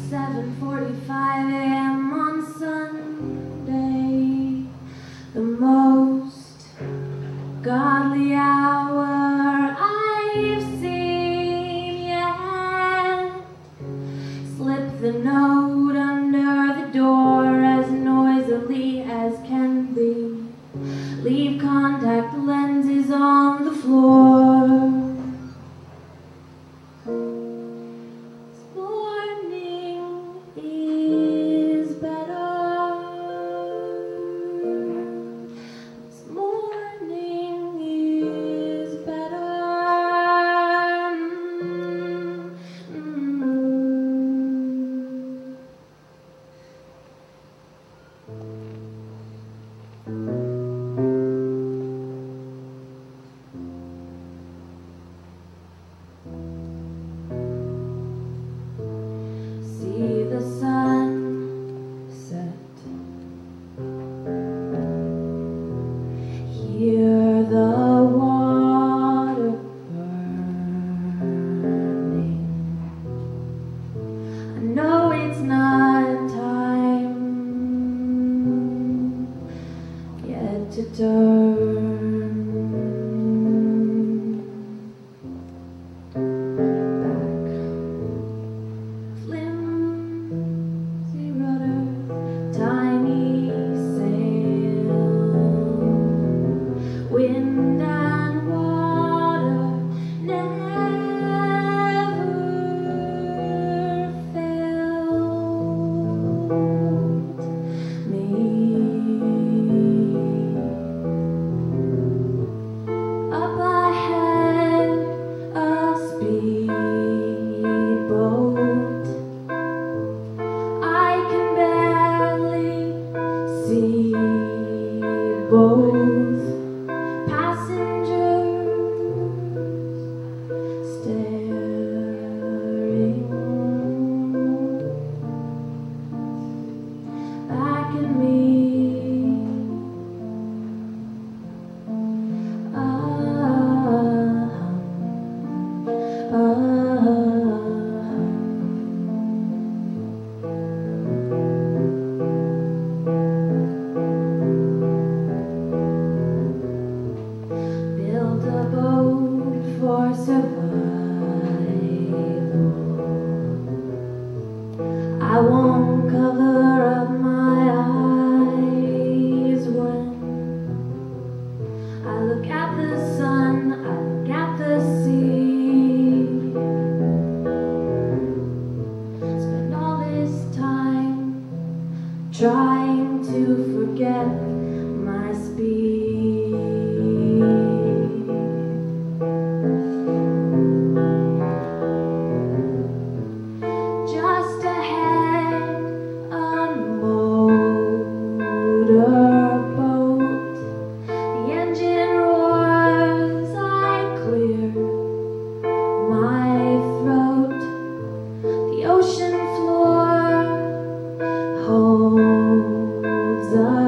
7:45 a.m. on Sunday, the most godly hour I've seen yet. Slip the note under the door as noisily as can be. Leave contact lenses on the floor. See the sun set, hear the water burning. I know it's not time yet to turn. Wind and water never failed me. Up ahead, a speedboat. I can barely see both passengers staring back at me. Build a boat for survival. I won't cover up my eyes when I look at the sun, I look at the sea. Spend all this time trying to forget my speed. Just ahead, a motorboat. The engine roars, I clear my throat. The ocean floor holds a